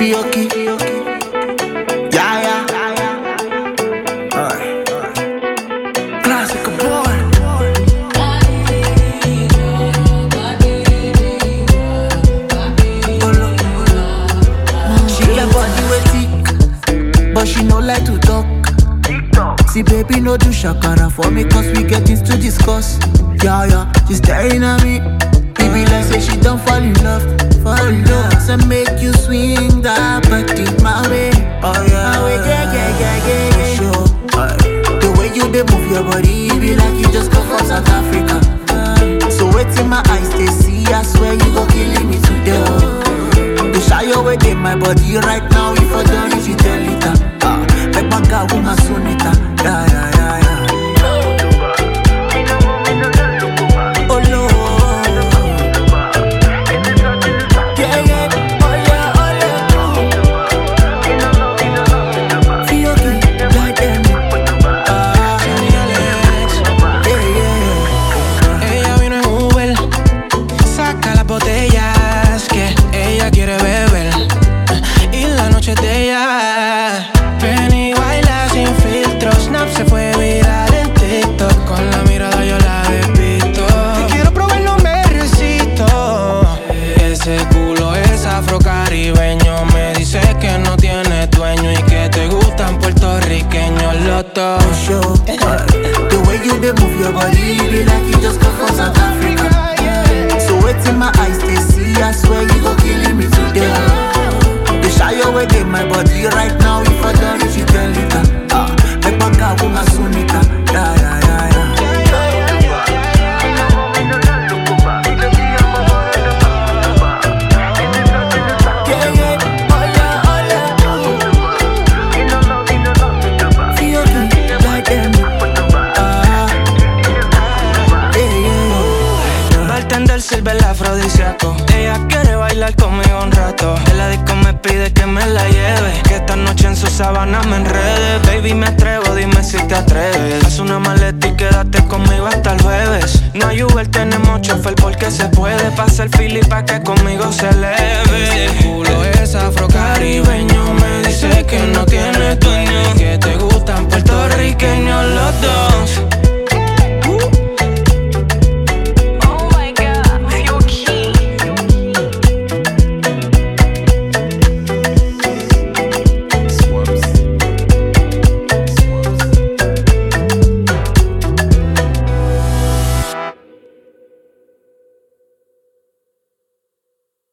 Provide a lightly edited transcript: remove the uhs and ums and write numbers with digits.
Fioki. Yeah. Alright. Classic boy. She get body with thick, but she no like to talk. See baby no do shakara for me, cause we get things to discuss. Yeah, she's staring at me. Baby like say she don't fall in love. So make you swing that body my way. Oh yeah, my way, yeah. Sure. The way you dey move your body, be like you just come from South Africa. So wait till my eyes they see, I swear you go killing me today. The shy away in my body right now, if I don't reach you tell it. Make my girl with my sonita. Yeah. The way you dey move your body, be like you just come from South Africa. So wait till my eyes they see, I swear you go killing me today. The shy away in my body right now, if I don't reach you tell it. Make my girl with my sonita. Yeah. Sirve el afrodisíaco. Ella quiere bailar conmigo un rato. En la disco me pide que me la lleve, que esta noche en su sábana me enrede. Baby, me atrevo, dime si te atreves. Haz una maleta y quédate conmigo hasta el jueves. No hay Uber, tenemos chofer porque se puede. Pasa el fili pa' que conmigo se lee.